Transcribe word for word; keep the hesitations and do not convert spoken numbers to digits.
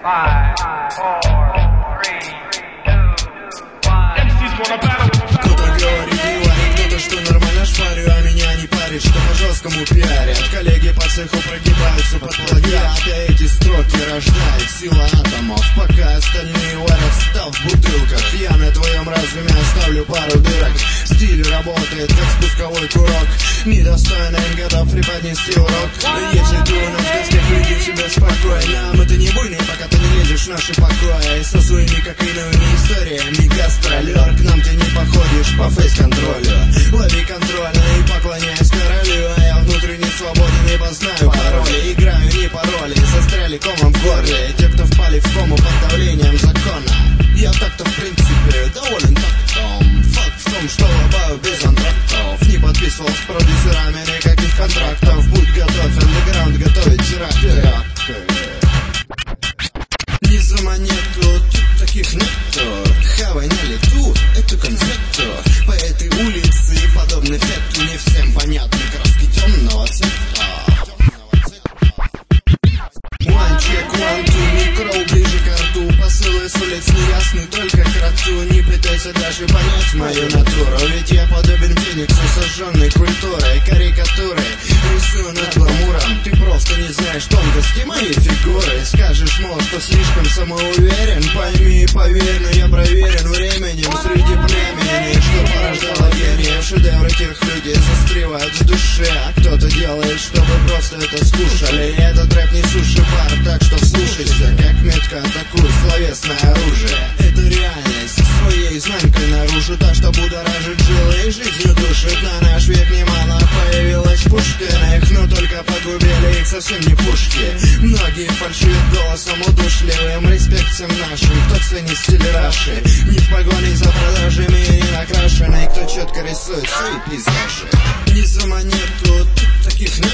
Кто-то говорит не варит, кто-то что нормально шпарю, а меня не парит, что по жесткому пиарят. Коллеги по цеху прогибаются под плагиат, а эти строки рождают сила атомов, пока остальные варят став в бутылках. Я на твоем разуме оставлю пару дырок. Стиль работает как спусковой курок, недостойно им готов преподнести урок. Если ты у нас в гостях, веди себя спокойно. Мы-то не буйные, пока ты не лезешь в наши покои со своими кокаиновыми историями. Гастролер, к нам ты не походишь по фейс-контролю. Лови контрольно и поклоняясь королю, а я внутренне свободен и познаю пароли. Играю не пароли, застряли комом в горле. Те, кто впали в кому под давлением закона. Я так-то в принципе доволен тактом. Факт в том, что лобаю без антрактов. Не подписывал с продюсерами никаких контрактов. Будь готов, андеграунд готовить теракты. Не за монету, тут таких нету. Хавай на лету, эту концепту. По этой улице и подобный фету не всем понятны краски темного цвета. One check, one two, микро ближе к рту. Посылы с улиц неясны только к роту. Не пытайся даже понять мою натуру, ведь я подобен фениксу, сожженной культурой. Карикатуры рисую над гламуром. Ты просто не знаешь тонкости моей фигуры. Скажешь, мол, что слишком самоуверен. Пойми и поверь, но я проверен временем среди племени, что порождало гениев. Шедевры тех людей застревают в душе, а кто-то делает, чтобы просто это слушали. И этот рэп не суши бар, так что вслушайся, как метко атакует словесное оружие. Это реальность своей изнанкой наружу, та, что будоражит жилы и жизнью душит. На наш век немало появилось пушкиных, но только погубили их совсем не пушки. Многие фальшивят голосом удушливым. Респект всем нашим, кто ценит стиль раши, не в погоне за продажами и не накрашенный, кто четко рисует свои пейзажи. Не за монету, тут таких